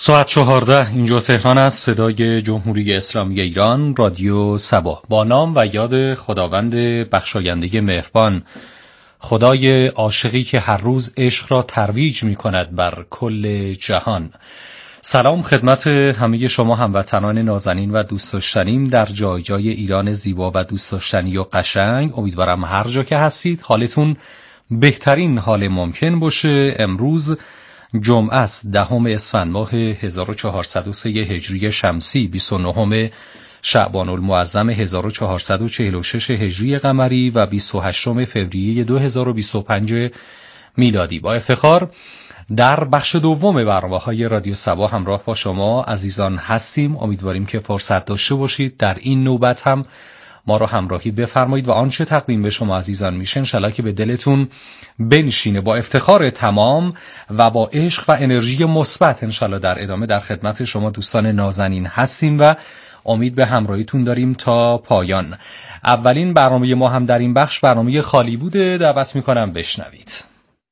ساعت 14 اینجا تهران است. صدای جمهوری اسلامی ایران، رادیو صبا. با نام و یاد خداوند بخشاینده مهربان، خدای عاشقی که هر روز عشق را ترویج می کند بر کل جهان. سلام خدمت همه شما هموطنان نازنین و دوست داشتنیم در جای جای ایران زیبا و دوست داشتنی و قشنگ. امیدوارم هر جا که هستید حالتون بهترین حال ممکن باشه. امروز جمعه است، 10 اسفند ماه 1403 هجری شمسی، 29 شعبان المعظم 1446 هجری قمری و 28 فوریه 2025 میلادی. با افتخار در بخش دوم برنامه‌های رادیو صبا همراه با شما عزیزان هستیم. امیدواریم که فرصت داشته باشید در این نوبت هم ما رو همراهی بفرمایید و آنچه تقدیم به شما عزیزان میشه انشالله که به دلتون بنشینه. با افتخار تمام و با عشق و انرژی مثبت انشالله در ادامه در خدمت شما دوستان نازنین هستیم و امید به همراهیتون داریم تا پایان. اولین برنامه ما هم در این بخش برنامه خالیووده. دعوت میکنم بشنوید.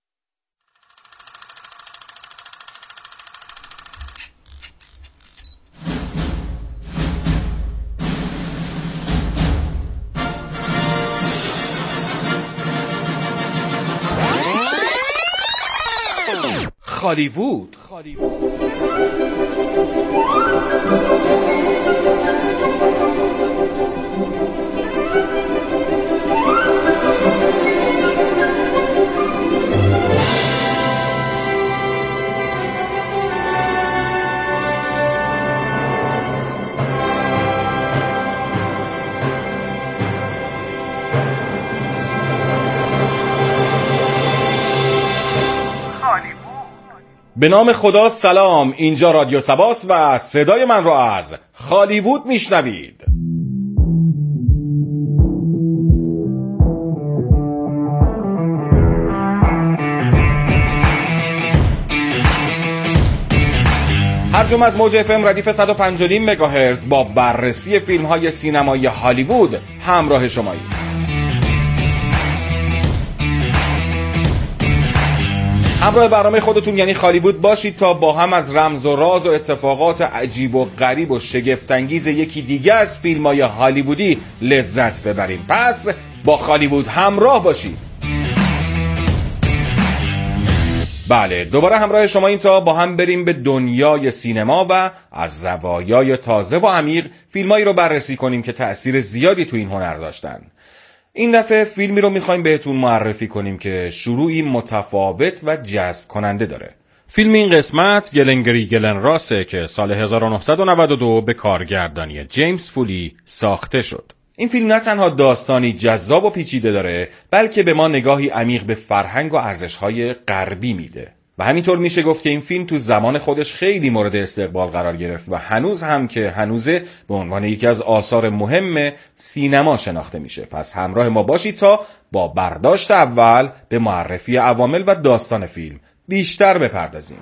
خالیوود. به نام خدا سلام، اینجا رادیو صباست و صدای من را از خالیوود میشنوید. هر جمعه از موج FM ردیف 105.5 مگاهرتز با بررسی فیلم‌های سینمایی هالیوود همراه شمایید. همراه برنامه خودتون یعنی خالیوود باشید تا با هم از رمز و راز و اتفاقات عجیب و غریب و شگفت‌انگیز یکی دیگه از فیلم‌های هالیوودی لذت ببریم. پس با خالیوود همراه باشید. بله، دوباره همراه شما این تا با هم بریم به دنیای سینما و از زوایای تازه و عمیق فیلمایی رو بررسی کنیم که تأثیر زیادی تو این هنر داشتن. این دفعه فیلمی رو میخوایم بهتون معرفی کنیم که شروعی متفاوت و جذب کننده داره. فیلم این قسمت گلنگری گلن راسه که سال 1992 به کارگردانی جیمز فولی ساخته شد. این فیلم نه تنها داستانی جذاب و پیچیده داره، بلکه به ما نگاهی عمیق به فرهنگ و ارزش‌های غربی میده. و همینطور میشه گفت که این فیلم تو زمان خودش خیلی مورد استقبال قرار گرفت و هنوز هم که هنوزه به عنوان یکی از آثار مهم سینما شناخته میشه. پس همراه ما باشید تا با برداشت اول به معرفی عوامل و داستان فیلم بیشتر بپردازیم.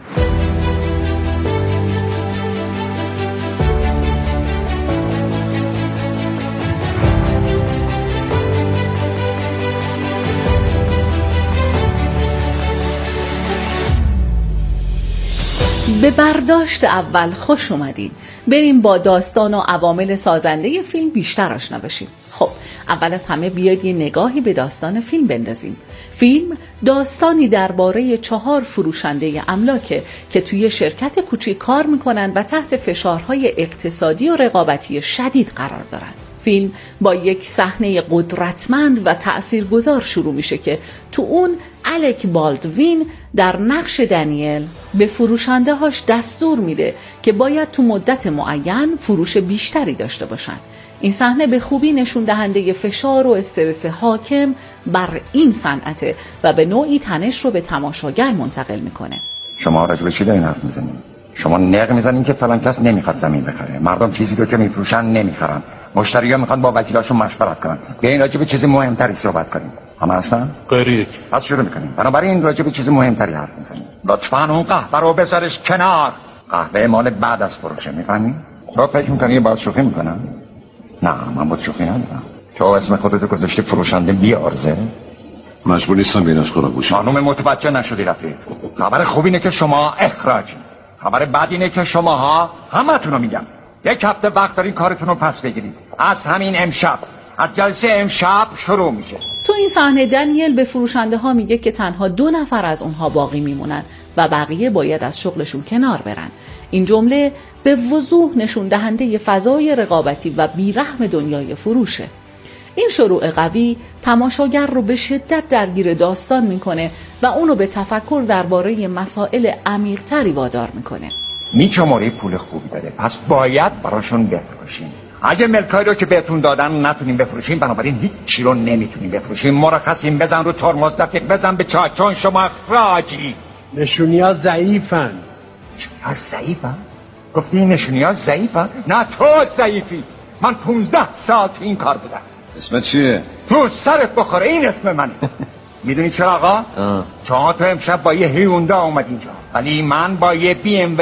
به برداشت اول خوش اومدین. بریم با داستان و عوامل سازنده فیلم بیشتر آشنا بشیم. خب اول از همه بیاید یه نگاهی به داستان فیلم بندازیم. فیلم داستانی درباره 4 فروشنده املاکه که توی شرکت کوچیک کار میکنن و تحت فشارهای اقتصادی و رقابتی شدید قرار دارن. فیلم با یک صحنه قدرتمند و تأثیرگذار شروع میشه که تو اون الک بالدوین در نقش دنیل به فروشنده هاش دستور میده که باید تو مدت معین فروش بیشتری داشته باشن. این صحنه به خوبی نشون دهنده فشار و استرس حاکم بر این صنعته و به نوعی تنش رو به تماشاگر منتقل میکنه. شما راجع به چی دارین حرف میزنین؟ شما نق میزنین که فلان کس نمیخواد زمین بخره. مردم چیزی رو که میفروشن نمیخرن. مشتری‌ها میخوان با وکیلاشون مشورت کنن. بیاین راجع به چیز مهمتری صحبت کنیم. همه هستن؟ قریک. پس شروع میکنیم. بنابراین راجع به چیز مهمتری حرف میزنیم. لطفاً اون قهوه رو بذارش کنار. قهوه مال بعد از فروشه، میفهمی؟ تو فکر میکنی باید شوخی میکنم؟ نه، من باید شوخی ندارم. تو اسم خودتو گذاشتی فروشنده بی عرضه؟ مجبور نیستم به ایناش خورا گوشم. خانم متوجه نشدی رفیق. خبر خوب اینه که شما اخراجی. خبر بعد اینه که شماها همتون رو میگم 1 هفته وقت دارین کارتون رو پس بگیرید. از همین امشب، از جلسه امشب شروع میشه. تو این صحنه دنیل به فروشنده ها میگه که تنها 2 نفر از اونها باقی میمونن و بقیه باید از شغلشون کنار برن. این جمله به وضوح نشون دهنده فضای رقابتی و بیرحم دنیای فروشه. این شروع قوی تماشاگر رو به شدت درگیر داستان میکنه و اونو به تفکر درباره مسائل عمیق‌تری وادار میکنه. میچموری پول خوبی داره، پس باید براشون بفروشین. اگه ملکایی رو که بهتون دادن نتونیم بفروشیم، بنابراین هیچ چی رو نمیتونیم بفروشیم. مرخصیم، بزن رو ترمز، دفیق بزن به چاه، چون شما اخراجی. نشونی‌ها ضعیفن. نشونی‌ها ضعیفن؟ گفتی نشونی‌ها ضعیفن؟ نه تو ضعیفی. من 15 سال تو این کار بودم. اسمت چیه؟ تو سرت بخوره، این اسم منه. میدونی چرا آقا؟ چون تو امشب با یه هیوندا اومد اینجا، ولی من با یه BMW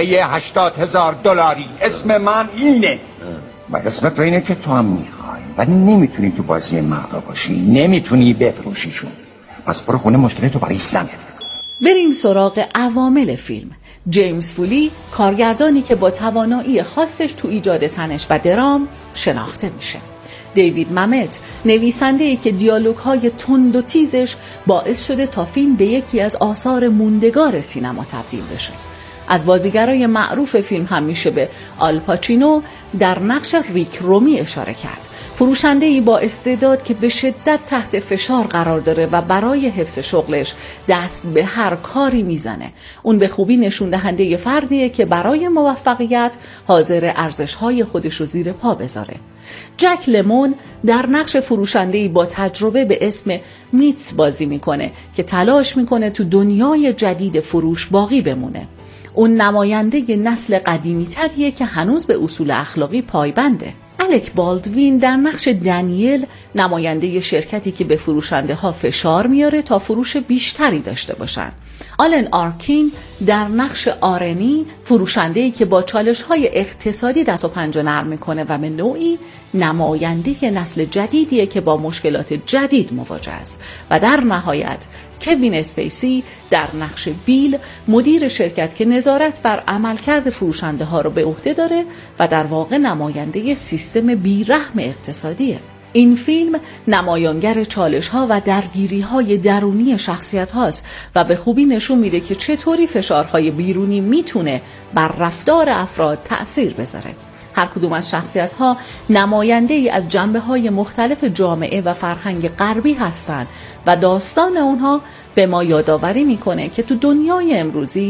$80,000. اسم من اینه. و اسم تو اینه که تو هم میخوای ولی نمیتونی تو بازی مردا باشی، نمیتونی بفروشیشون. پس برو خونه مشکلتو برای زنت. بریم سراغ عوامل فیلم. جیمز فولی، کارگردانی که با توانایی خاصش تو ایجاد تنش و درام شناخته میشه. دیوید ممت، نویسنده‌ای که دیالوگ‌های تند و تیزش باعث شده تا فیلم به یکی از آثار موندگار سینما تبدیل بشه. از بازیگرای معروف فیلم هم میشه به آلپاچینو در نقش ریک رومی اشاره کرد. فروشنده‌ای با استعداد که به شدت تحت فشار قرار داره و برای حفظ شغلش دست به هر کاری میزنه. اون به خوبی نشون دهنده فردیه که برای موفقیت حاضر ارزش‌های خودش رو زیر پا بذاره. جک لمون در نقش فروشنده‌ای با تجربه به اسم میتس بازی میکنه که تلاش میکنه تو دنیای جدید فروش باقی بمونه. اون نماینده نسل قدیمی تریه که هنوز به اصول اخلاقی پایبنده. الک بالدوین در نقش دنیل، نماینده شرکتی که به فروشنده ها فشار میاره تا فروش بیشتری داشته باشن. آلن آرکین در نقش آرنی، فروشنده‌ای که با چالش‌های اقتصادی دست و پنجه نرم میکنه و به نوعی نماینده نسل جدیدیه که با مشکلات جدید مواجه است. و در نهایت کوین اسپیسی در نقش بیل، مدیر شرکت که نظارت بر عملکرد فروشنده ها رو به عهده داره و در واقع نماینده سیستم بیرحم اقتصادیه. این فیلم نمایانگر چالش‌ها و درگیری‌های درونی شخصیت هاست و به خوبی نشون میده که چطوری فشارهای بیرونی میتونه بر رفتار افراد تأثیر بذاره. هر کدوم از شخصیت‌ها نماینده‌ای از جنبه‌های مختلف جامعه و فرهنگ غربی هستند و داستان اونها به ما یادآوری میکنه که تو دنیای امروزی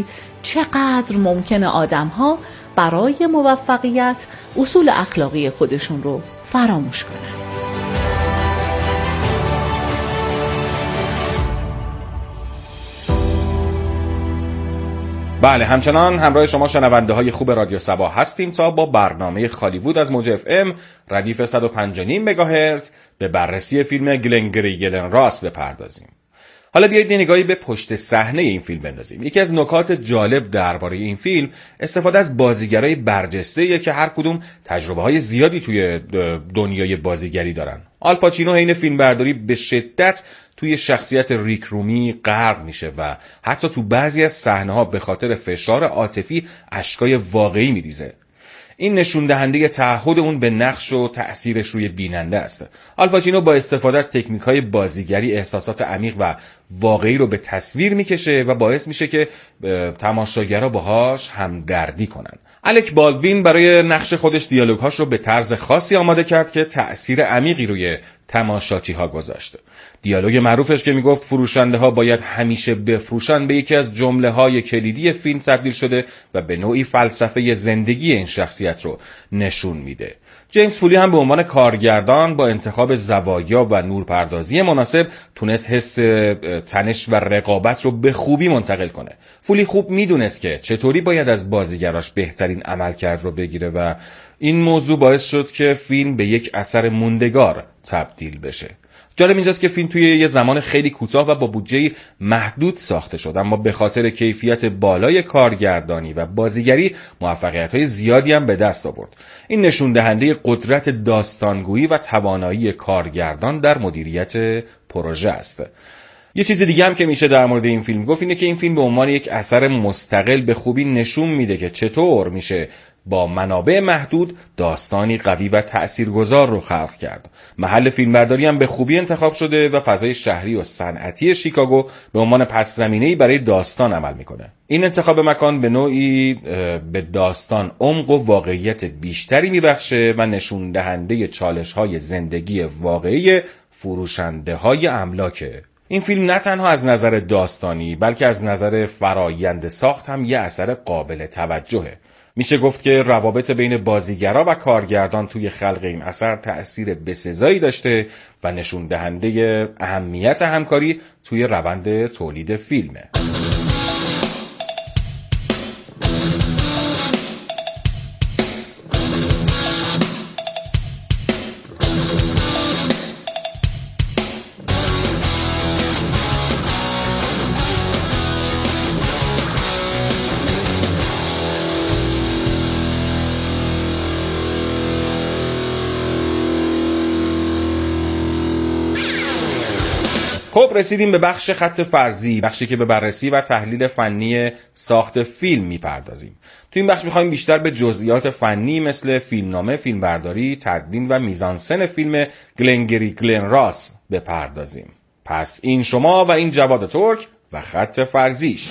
چقدر ممکنه آدم‌ها برای موفقیت اصول اخلاقی خودشون رو فراموش کنن. بله، همچنان همراه شما شنونده های خوب رادیو صبا هستیم تا با برنامه خالیوود از موج FM ردیف 105.5 مگاهرتز به بررسی فیلم گلنگری گلن راس بپردازیم. حالا بیایید نگاهی به پشت صحنه این فیلم بندازیم. یکی از نکات جالب درباره این فیلم استفاده از بازیگرای برجسته‌ایه که هر کدوم تجربه‌های زیادی توی دنیای بازیگری دارن. آلپاچینو حین فیلمبرداری به شدت توی شخصیت ریک رومی غرق میشه و حتی تو بعضی از صحنه‌ها به خاطر فشار عاطفی اشکای واقعی میریزه. این نشون دهنده تعهد اون به نقش و تأثیرش روی بیننده است. آلپاچینو با استفاده از تکنیک‌های بازیگری احساسات عمیق و واقعی رو به تصویر میکشه و باعث میشه که تماشاگرها باهاش همدردی کنن. الک بالدوین برای نقش خودش دیالوگ‌هاش رو به طرز خاصی آماده کرد که تأثیر عمیقی روی تماشاچی‌ها گذاشت. دیالوگ معروفش که میگفت فروشنده‌ها باید همیشه بفروشن به یکی از جمله‌های کلیدی فیلم تبدیل شده و به نوعی فلسفه زندگی این شخصیت رو نشون میده. جیمز فولی هم به عنوان کارگردان با انتخاب زوایا و نورپردازی مناسب تونست حس تنش و رقابت رو به خوبی منتقل کنه. فولی خوب میدونست که چطوری باید از بازیگراش بهترین عملکرد رو بگیره و این موضوع باعث شد که فیلم به یک اثر موندگار تبدیل بشه. جالب اینجاست که فیلم توی یه زمان خیلی کوتاه و با بودجه محدود ساخته شد، اما به خاطر کیفیت بالای کارگردانی و بازیگری موفقیت‌های زیادی هم به دست آورد. این نشون دهنده قدرت داستانگویی و توانایی کارگردان در مدیریت پروژه است. یه چیز دیگه هم که میشه در مورد این فیلم گفت اینه که این فیلم به عنوان یک اثر مستقل به خوبی نشون میده که چطور میشه با منابع محدود داستانی قوی و تأثیرگذار رو خلق کرد. محل فیلمبرداری هم به خوبی انتخاب شده و فضای شهری و صنعتی شیکاگو به عنوان پس زمینه‌ای برای داستان عمل میکنه. این انتخاب مکان به نوعی به داستان عمق و واقعیت بیشتری میبخشه و نشون دهنده چالش‌های زندگی واقعی فروشنده‌های املاکه. این فیلم نه تنها از نظر داستانی بلکه از نظر فرایند ساخت هم یه اثر قابل توجهه. میشه گفت که روابط بین بازیگرا و کارگردان توی خلق این اثر تأثیر بسزایی داشته و نشون دهنده اهمیت همکاری توی روند تولید فیلمه. خب رسیدیم به بخش خط فرضی، بخشی که به بررسی و تحلیل فنی ساخت فیلم میپردازیم. تو این بخش میخوایم بیشتر به جزئیات فنی مثل فیلمنامه، فیلمبرداری، تدوین و میزانسن فیلم گلنگری گلن راس بپردازیم. پس این شما و این جواد ترک و خط فرضیش.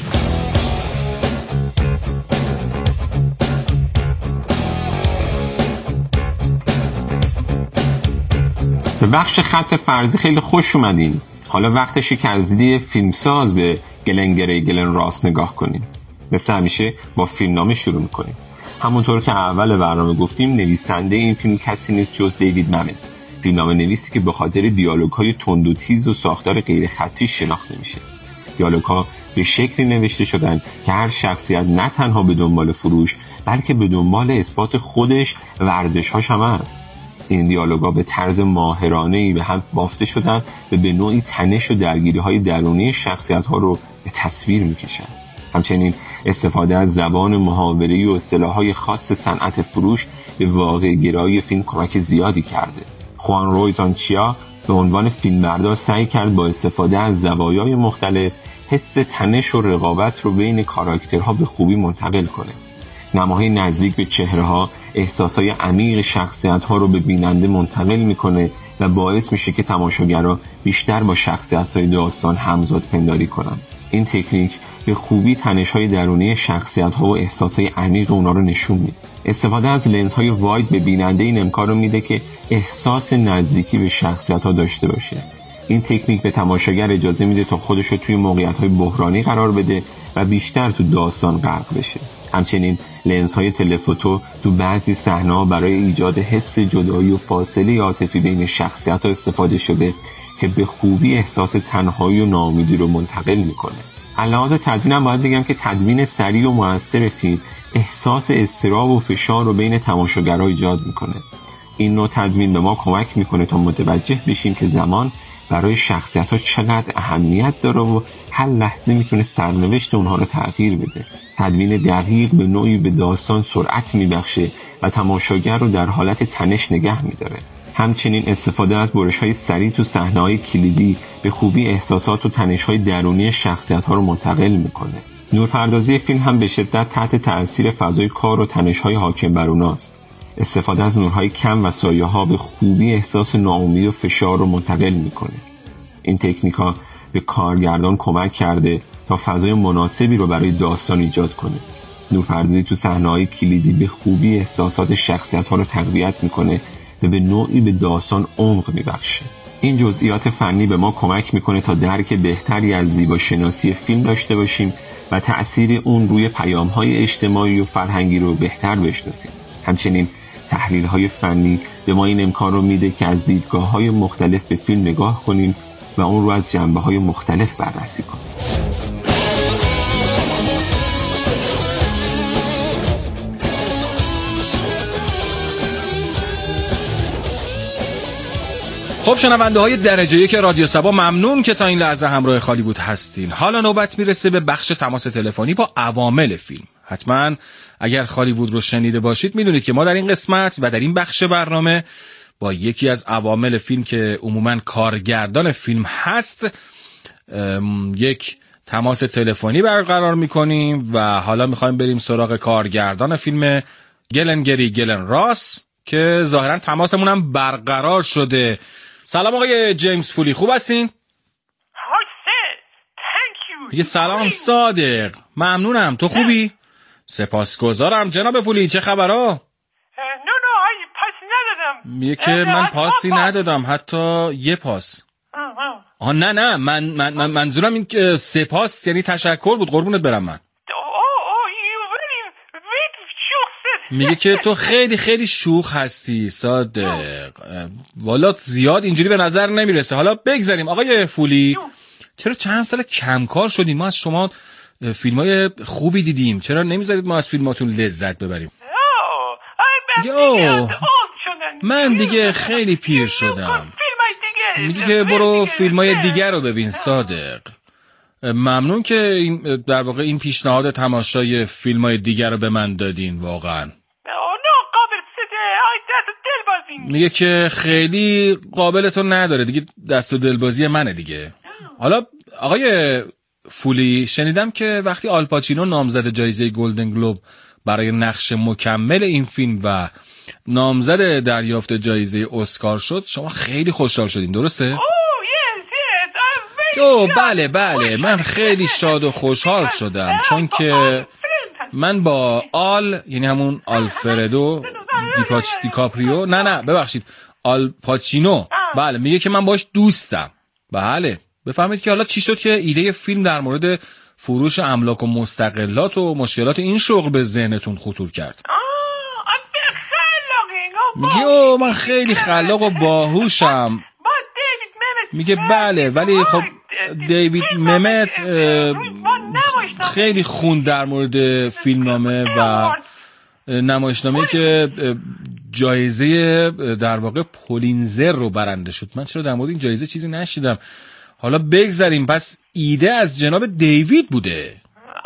به بخش خط فرضی خیلی خوش اومدین. حالا وقتشه که از دید فیلمساز به گلنگری گلن راس نگاه کنیم. مثل همیشه با فیلمنامه شروع میکنیم. همونطور که اول برنامه گفتیم نویسنده این فیلم کسی نیست جز دیوید ممن. فیلمنامه نویسی که به خاطر دیالوگ‌های تند و تیز و ساختار غیر خطی شناخته میشه. دیالوگ‌ها به شکلی نوشته شدن که هر شخصیت نه تنها به دنبال فروش بلکه به دنبال اثبات خودش و ارزش‌هاش هم است. این دیالوگا به طرز ماهرانه‌ای به هم بافته شدن و به نوعی تنش و درگیری‌های درونی شخصیت‌ها رو به تصویر می‌کشن. همچنین استفاده از زبان محاوره‌ای و اصطلاح‌های خاص صنعت فروش به واقع‌گرایی فیلم کمک زیادی کرده. خوان رویزانچیا به عنوان فیلمبردار سعی کرد با استفاده از زوایای مختلف حس تنش و رقابت رو بین کاراکترها به خوبی منتقل کنه. نماهای نزدیک به چهره‌ها احساسای عمیق شخصیت‌ها رو به بیننده منتقل می‌کنه و باعث میشه که تماشاگرها بیشتر با شخصیت‌های داستان همزاد پنداری کنن. این تکنیک به خوبی تنش‌های درونی شخصیت‌ها و احساسای عمیق اونا رو نشون میده. استفاده از لنزهای واید به بیننده این امکان رو میده که احساس نزدیکی به شخصیت‌ها داشته باشه. این تکنیک به تماشاگر اجازه میده تا خودش رو توی موقعیت‌های بحرانی قرار بده و بیشتر تو داستان غرق بشه. همچنین لنزهای تلفوتو تو بعضی صحنه‌ها برای ایجاد حس جدایی و فاصله عاطفی بین شخصیت‌ها استفاده شده که به خوبی احساس تنهایی و ناامیدی رو منتقل میکنه. علاوه تدوینم باید بگم که تدوین سریع و مؤثر فیلم احساس اضطراب و فشار رو بین تماشاگرها ایجاد میکنه. این نوع تدوین به ما کمک میکنه تا متوجه بشیم که زمان برای شخصیت‌ها چقدر اهمیت داره و هر لحظه میتونه سرنوشت اونها رو تغییر بده. تدوین دقیق به نوعی به داستان سرعت میبخشه و تماشاگر رو در حالت تنش نگه میداره. همچنین استفاده از برش‌های سریع تو صحنه‌های کلیدی به خوبی احساسات و تنش‌های درونی شخصیت‌ها رو منتقل میکنه. نورپردازی فیلم هم به شدت تحت تأثیر فضای کار و تنش‌های حاکم بر اوناست. استفاده از نورهای کم و سایه‌ها به خوبی احساس ناامیدی و فشار رو منتقل میکنه. این تکنیک‌ها به کارگردان کمک کرده تا فضای مناسبی رو برای داستان ایجاد کنه. نورپردازی تو صحنه‌های کلیدی به خوبی احساسات شخصیت‌ها رو تقویت میکنه و به نوعی به داستان عمق میبخشه. این جزئیات فنی به ما کمک میکنه تا درک بهتری از زیباشناسی فیلم داشته باشیم و تأثیر اون روی پیام‌های اجتماعی و فرهنگی رو بهتر بشناسیم. همچنین تحلیل‌های فنی به ما این امکان رو میده که از دیدگاه‌های مختلف به فیلم نگاه کنیم و اون رو از جنبه‌های مختلف بررسی کنیم. خب شنونده های درجه یک رادیو سبا، ممنون که تا این لحظه همراه هالیوود هستین. حالا نوبت میرسه به بخش تماس تلفنی با عوامل فیلم. حتما اگر هالیوود رو شنیده باشید میدونید که ما در این قسمت و در این بخش برنامه با یکی از عوامل فیلم که عموما کارگردان فیلم هست یک تماس تلفنی برقرار میکنیم و حالا میخوایم بریم سراغ کارگردان فیلم گلنگری گلن راس که ظاهرا تماسمون هم برقرار شده. سلام آقای جیمز فولی، خوب هستین؟ یه سلام صادق، ممنونم، تو خوبی؟ سپاسگزارم جناب فولی، چه خبرها؟ میگه که من پاسی ندادم، حتی یه پاس. نه منظورم این که سپاس یعنی تشکر بود، قربونت برم. من میگه که تو خیلی خیلی شوخ هستی صادق، والا زیاد اینجوری به نظر نمیرسه. حالا بگذاریم آقای فولی، چرا چند سال کمکار شدین؟ ما از شما فیلمای خوبی دیدیم، چرا نمیذارید ما از فیلماتون لذت ببریم؟ من دیگه خیلی پیر شدم. میگه که برو فیلمای دیگر رو ببین صادق. ممنون که این در واقع این پیشنهاد تماشای فیلمای دیگر رو به من دادین. واقعا میگه که خیلی قابلتون نداره دیگه، دست و دلبازی منه دیگه. حالا آقای فولی، شنیدم که وقتی آلپاچینو نامزد جایزه گلدن گلوب برای نقش مکمل این فیلم و نامزد دریافت جایزه اسکار شد، شما خیلی خوشحال شدین، درسته؟ بله من خیلی شاد و خوشحال شدم، چون که من با یعنی همون آلفردو دیکاپریو آل پاچینو، بله، میگه که من باش دوستم. بله بفهمید که حالا چی شد که ایده فیلم در مورد فروش املاک و مستقلات و مشکلات این شغل به ذهنتون خطور کرد. میگه من خیلی خلاق و باهوشم. میگه بله، ولی خب دیوید ممت خیلی خوند در مورد فیلمنامه و نمایشنامه‌ای که جایزه در واقع پولینزر رو برنده شد. من چرا در مورد این جایزه چیزی نشیدم؟ حالا بگذاریم، پس ایده از جناب دیوید بوده.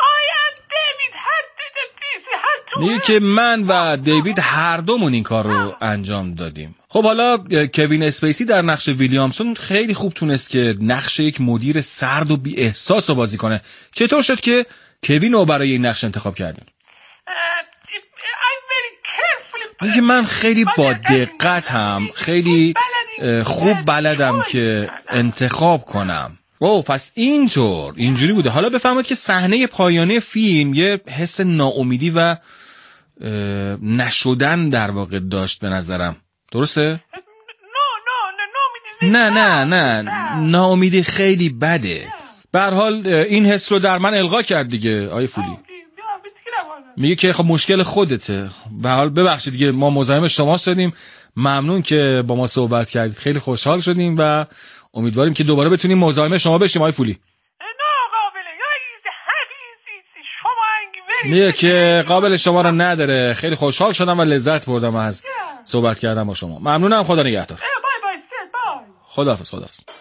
میگه که من و دیوید هر دومون این کار رو انجام دادیم. خب حالا کوین اسپیسی در نقش ویلیامسون خیلی خوب تونست که نقش یک مدیر سرد و بی احساس رو بازی کنه. چطور شد که کوین رو برای این نقش انتخاب کردین؟ میگه من خیلی با دقتم، خیلی خوب بلدم که انتخاب کنم. پس اینجوری بوده. حالا بفهمید که صحنه پایانی فیلم یه حس ناامیدی و نشدن در واقع داشت به نظرم، درسته؟ نه ناامیدی خیلی بده. به هر حال این حس رو در من القا کرد دیگه آیه فولی. میگه که خب مشکل خودته. به هر حال ببخشید دیگه، ما مزاحم شما شدیم. ممنون که با ما صحبت کردید، خیلی خوشحال شدیم و امیدواریم که دوباره بتونیم مزاحم شما بشیم آقای فولی. میگه که قابل شما رو نداره. خیلی خوشحال شدم و لذت بردم از صحبت کردن با شما. ممنونم، خدا نگهدار. خداحافظ.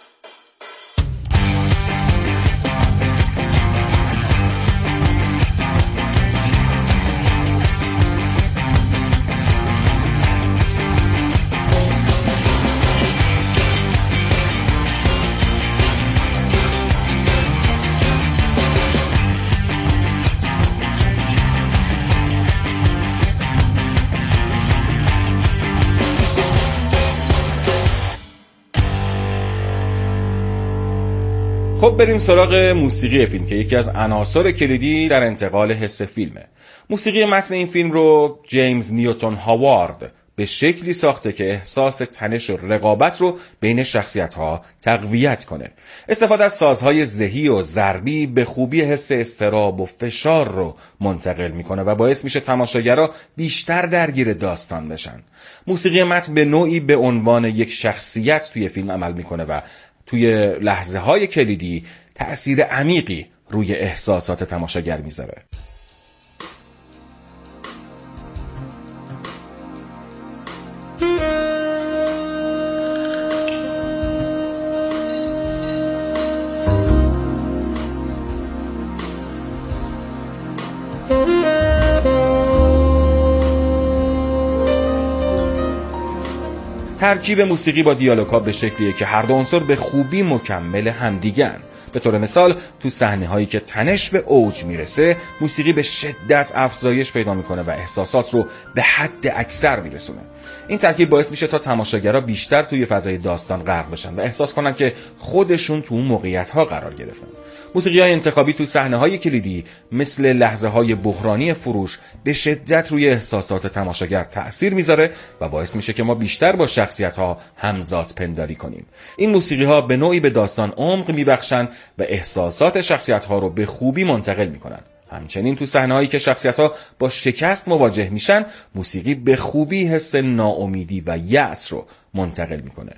خب بریم سراغ موسیقی فیلم که یکی از عناصر کلیدی در انتقال حس فیلمه. موسیقی متن این فیلم رو جیمز نیوتن هاوارد به شکلی ساخته که احساس تنش و رقابت رو بین شخصیت‌ها تقویت کنه. استفاده از سازهای ذهی و ضربی به خوبی حس اضطراب و فشار رو منتقل میکنه و باعث میشه تماشاگرها بیشتر درگیر داستان بشن. موسیقی متن به نوعی به عنوان یک شخصیت توی فیلم عمل میکنه و توی لحظه‌های کلیدی تأثیر عمیقی روی احساسات تماشاگر میذاره. ترکیب موسیقی با دیالوگ‌ها به شکلیه که هر دو عنصر به خوبی مکمل همدیگن. به طور مثال تو صحنه‌هایی که تنش به اوج میرسه، موسیقی به شدت افزایش پیدا میکنه و احساسات رو به حد اکثر میرسونه. این ترکیب باعث میشه تا تماشاگرها بیشتر توی فضای داستان غرق بشن و احساس کنن که خودشون تو اون موقعیت‌ها قرار گرفتن. موسیقی‌های انتخابی تو صحنه‌های کلیدی مثل لحظه‌های بحرانی فروش به شدت روی احساسات تماشاگر تأثیر میذاره و باعث میشه که ما بیشتر با شخصیت‌ها همزاد پنداری کنیم. این موسیقی‌ها به نوعی به داستان عمق میبخشن و احساسات شخصیت‌ها رو به خوبی منتقل میکنن. همچنین تو صحنه‌هایی که شخصیت‌ها با شکست مواجه میشن، موسیقی به خوبی حس ناامیدی و یأس رو منتقل میکنه.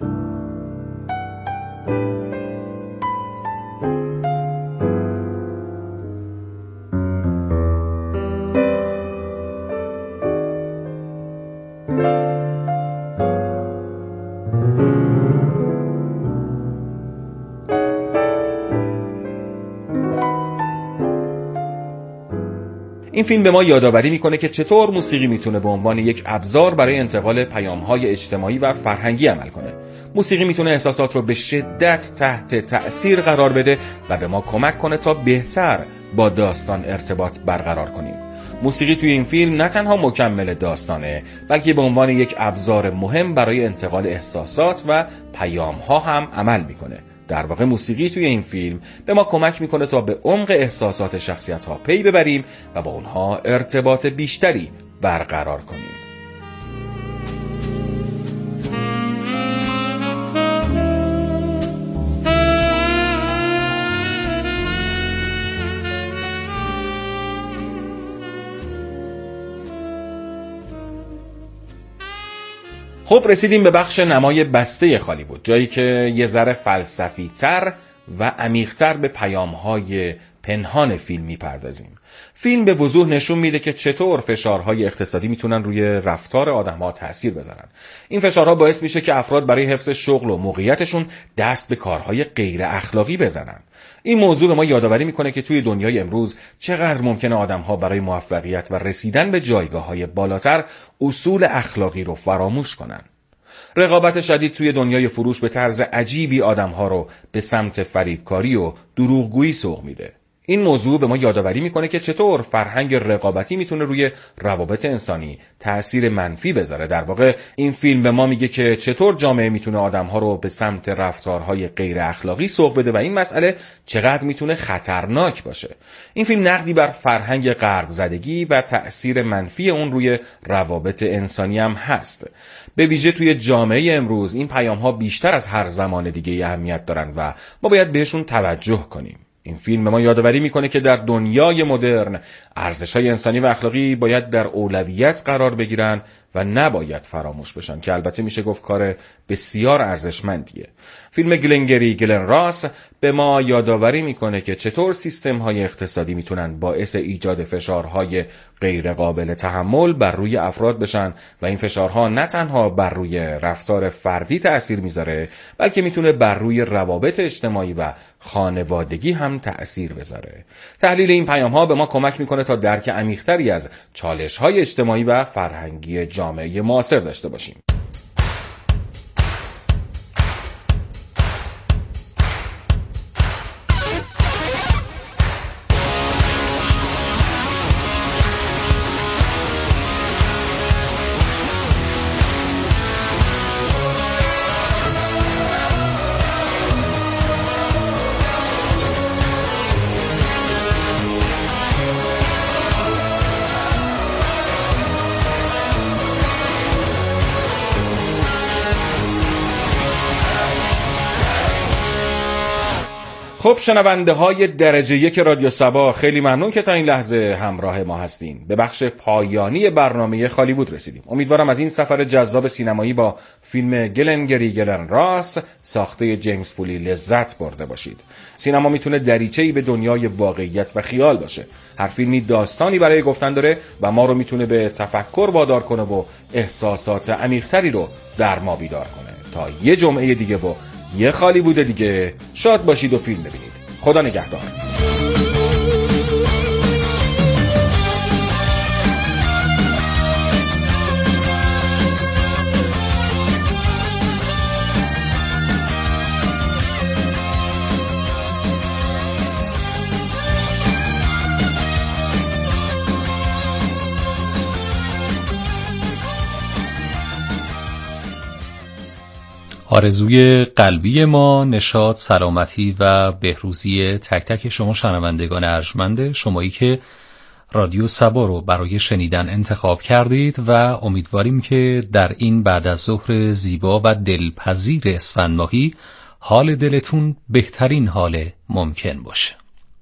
این فیلم به ما یادآوری میکنه که چطور موسیقی میتونه به عنوان یک ابزار برای انتقال پیام‌های اجتماعی و فرهنگی عمل کنه. موسیقی میتونه احساسات رو به شدت تحت تأثیر قرار بده و به ما کمک کنه تا بهتر با داستان ارتباط برقرار کنیم. موسیقی توی این فیلم نه تنها مکمل داستانه، بلکه به عنوان یک ابزار مهم برای انتقال احساسات و پیام‌ها هم عمل میکنه. در واقع موسیقی توی این فیلم به ما کمک میکنه تا به عمق احساسات شخصیت‌ها پی ببریم و با اونها ارتباط بیشتری برقرار کنیم. خب رسیدیم به بخش نمای بسته هالیوود، جایی که یه ذره فلسفی تر و عمیق‌تر به پیام‌های پنهان فیلم میپردازیم. فیلم به وضوح نشون میده که چطور فشارهای اقتصادی میتونن روی رفتار آدم‌ها تأثیر بذارن. این فشارها باعث میشه که افراد برای حفظ شغل و موقعیتشون دست به کارهای غیر اخلاقی بزنن. این موضوع به ما یادآوری میکنه که توی دنیای امروز چقدر ممکنه آدم‌ها برای موفقیت و رسیدن به جایگاه‌های بالاتر اصول اخلاقی رو فراموش کنن. رقابت شدید توی دنیای فروش به طرز عجیبی آدم‌ها رو به سمت فریبکاری و دروغگویی سوق میده. این موضوع به ما یادآوری میکنه که چطور فرهنگ رقابتی میتونه روی روابط انسانی تأثیر منفی بذاره. در واقع این فیلم به ما میگه که چطور جامعه میتونه آدم‌ها رو به سمت رفتارهای غیر اخلاقی سوق بده و این مسئله چقدر میتونه خطرناک باشه. این فیلم نقدی بر فرهنگ غرق زدگی و تأثیر منفی اون روی روابط انسانی هم هست. به ویژه توی جامعه امروز این پیام‌ها بیشتر از هر زمان دیگه اهمیت دارن و ما باید بهشون توجه کنیم. این فیلم به ما یادآوری میکنه که در دنیای مدرن ارزش‌های انسانی و اخلاقی باید در اولویت قرار بگیرن و نباید فراموش بشن، که البته میشه گفت کار بسیار ارزشمندیه. فیلم گلنگری گلن راس به ما یادآوری میکنه که چطور سیستم‌های اقتصادی میتونن باعث ایجاد فشارهای غیر قابل تحمل بر روی افراد بشن و این فشارها نه تنها بر روی رفتار فردی تأثیر میذاره، بلکه میتونه بر روی روابط اجتماعی و خانوادگی هم تأثیر بذاره. تحلیل این پیام‌ها به ما کمک میکنه تا درک عمیق‌تری از چالش‌های اجتماعی و فرهنگی جامعه معاصر داشته باشیم. خب شنونده های درجه یک رادیو صبا، خیلی ممنون که تا این لحظه همراه ما هستین. به بخش پایانی برنامه هالیوود رسیدیم. امیدوارم از این سفر جذاب سینمایی با فیلم گلنگری گلن راس ساخته جیمز فولی لذت برده باشید. سینما میتونه دریچه‌ای به دنیای واقعیت و خیال باشه. هر فیلمی داستانی برای گفتن داره و ما رو میتونه به تفکر وادار کنه و احساسات عمیق‌تری رو در ما بیدار کنه. تا یه جمعه دیگه و یه هالیوود دیگه، شاد باشید و فیلم ببینید. خدا نگهدار. آرزوی قلبی ما نشاط، سلامتی و بهروزی تک تک شما شنوندگان ارجمند، شمایی که رادیو سبا رو برای شنیدن انتخاب کردید و امیدواریم که در این بعد از ظهر زیبا و دلپذیر اسفند ماهی حال دلتون بهترین حال ممکن باشه.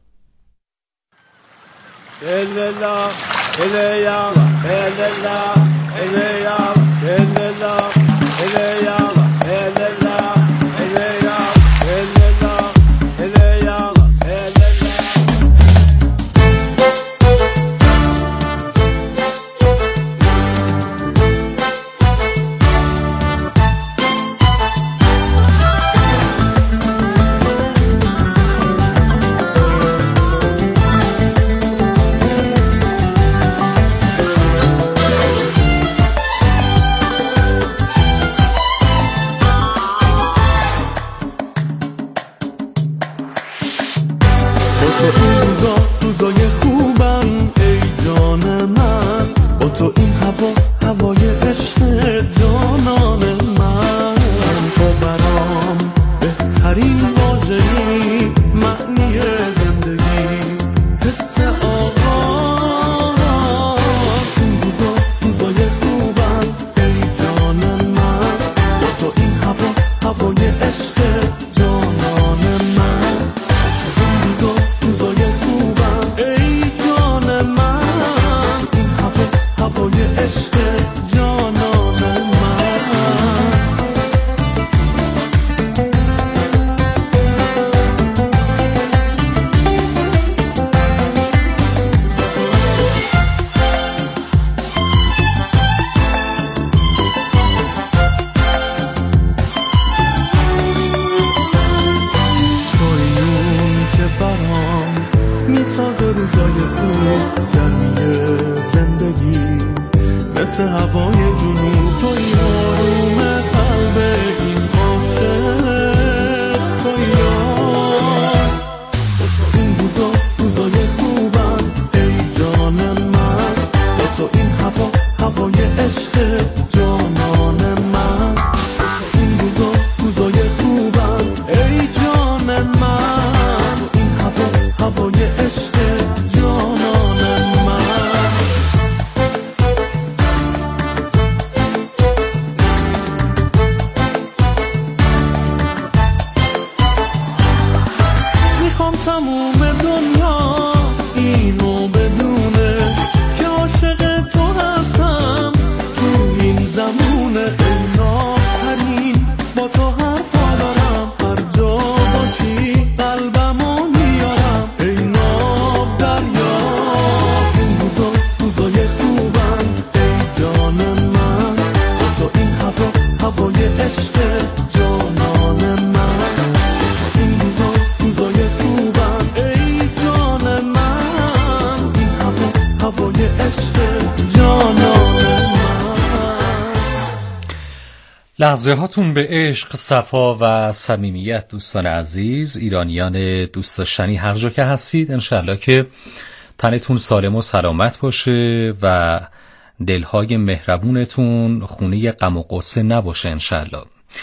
لحظه هاتون به عشق، صفا و صمیمیت دوستان عزیز، ایرانیان دوست داشتنی هر جا که هستید، انشالله که تنتون سالم و سلامت باشه و دلهای مهربونتون خونه غم و غصه نباشه انشالله.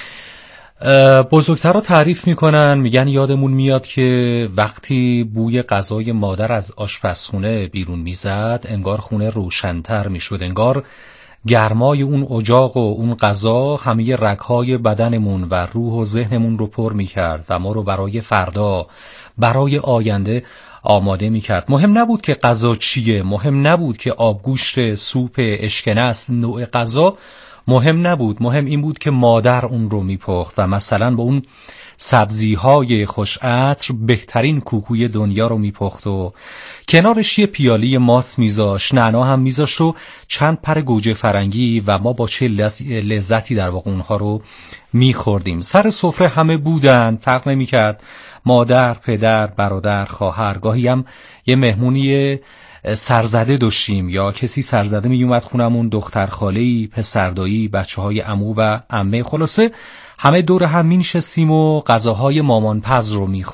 بزرگترها تعریف میکنن، میگن یادمون میاد که وقتی بوی غذای مادر از آشپزخونه بیرون میزد انگار خونه روشن‌تر میشد، انگار گرمای اون اجاق و اون غذا همه رگ‌های بدنمون و روح و ذهنمون رو پر میکرد و ما رو برای فردا، برای آینده آماده میکرد. مهم نبود که غذا چیه، مهم نبود که آبگوشت، سوپ، اشکن است، نوع غذا مهم نبود، مهم این بود که مادر اون رو میپخت و مثلا با اون سبزی‌های خوش عطر بهترین کوکوی دنیا رو میپخت و کنارش یه پیاله ماست میذاشت، نعنا هم میذاشت و چند پر گوجه فرنگی و ما با چه لذتی در واقع اونها رو میخوردیم. سر سفره همه بودن، فرق نمیکرد مادر، پدر، برادر، خواهر، گاهی هم یه مهمونی سرزده داشتیم یا کسی سرزده می اومد خونمون، دختر خاله‌ای، پسردایی، بچه‌های عمو و عمه، خلاصه همه دور هم می نشستیم و غذاهای مامانپز رو می